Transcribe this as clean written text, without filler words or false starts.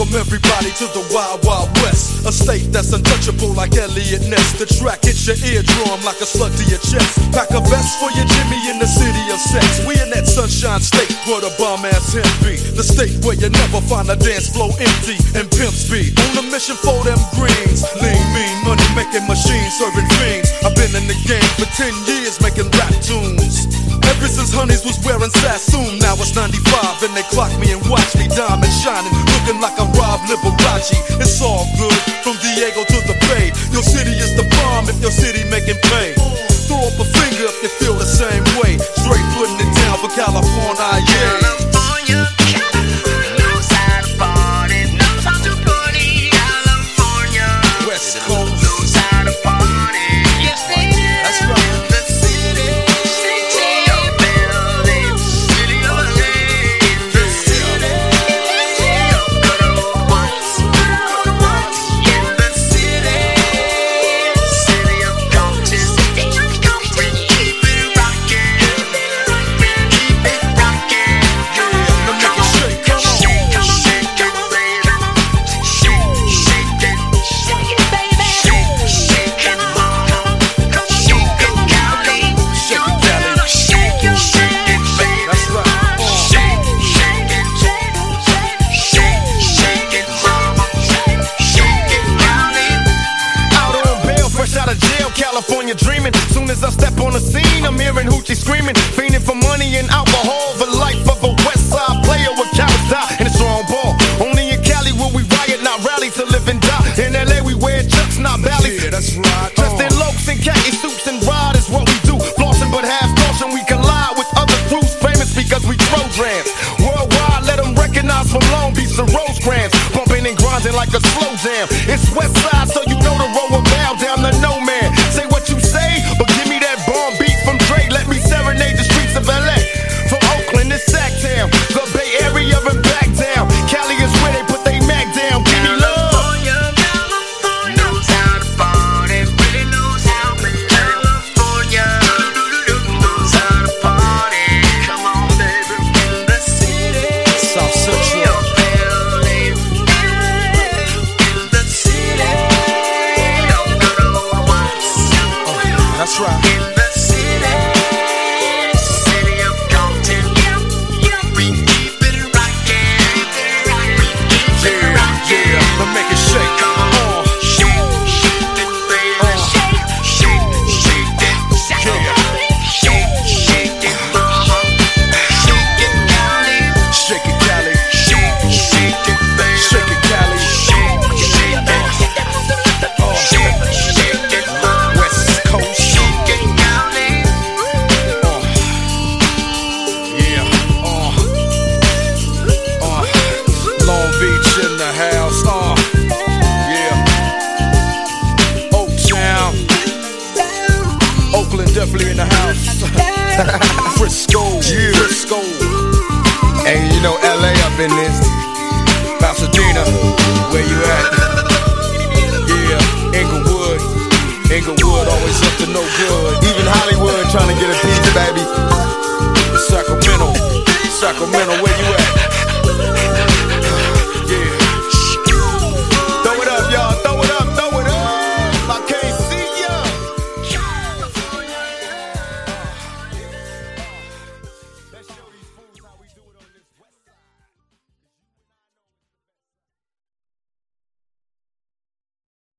Welcome everybody to the Wild Wild West, a state that's untouchable like Elliot Ness. The track hits your eardrum like a slug to your chest. Pack a vest for your Jimmy in the city of sex. We in that sunshine state where the bomb ass hemp be. The state where you never find a dance floor empty and pimp speed. On a mission for them greens, lean, mean, money making machines serving fiends. I've been in the game for 10 years making rap tunes. Ever since Honeys was wearing Sassoon. Now it's 95 and they clock me and watch me diamond shining, looking like I'm Rob Liberace. It's all good from Diego to the Bay. Your city is the bomb if your city making pay. Throw up a finger if you feel the same way. Straight putting it down for California, yeah. California knows how to party, knows how to party. California West Coast knows how to party. Yes, they do. That's right. The city of building, city of hate, the city of good old ones, in the city of Compton. We keep it rockin', keep it rockin'. Now make it shake, come on. Shake it, shake it, baby. Shake it, baby. Shake it, mama. Shake it, Cali. Shake it, Cali. Shake it, baby. That's right. Shake it, shake it, mama. Shake it, Cali. Out on bail, fresh out of jail, California dreaming. Soon as I step on the scene, I'm hearing hoochie screaming, fiending for money and alcohol. The life of a West Side player with cowards die in a strong ball. Only in Cali will we riot, not rally to live and die. In LA we wear chucks, not valleys. Yeah, that's right. Dressed in lokes and khaki suits and ride is what we do. Flossing but half caution, we collide with other crews famous because we throw drams. Worldwide, let them recognize from Long Beach to Rosecrans. Bumping and grinding like a slow jam. It's West Side, so you know the road will bow down to no man. Say what you say, but give me that bomb beat from Dre. Let me serenade the streets of LA. From Oakland to Sacktown, the Bay Area and back down. Cali is where they put they Mac down. Give me love. California knows how to party, really knows how to. California knows how to party. Come on, baby, in the city South Central. of building, in the city of good old ones. That's right. In the city of Compton. We keep it rockin', we keep it Yeah, rockin'. now make it shake. Shake it, baby. Shake it, mama. Shake it, Cali. Shake it, Cali. Shake it, baby. Shake it, Cali. Shake it, mama. West Coast. Shake it, Cali. Yeah. Long Beach in the house. Yeah. Oaktown. Oakland definitely in the house. Frisco. Yeah. Frisco. Hey, you know LA up in this. Pasadena. Where you at? Yeah. Inglewood. Inglewood always up to no good. Even Hollywood trying to get a piece, baby. Sacramento. Sacramento, where you at?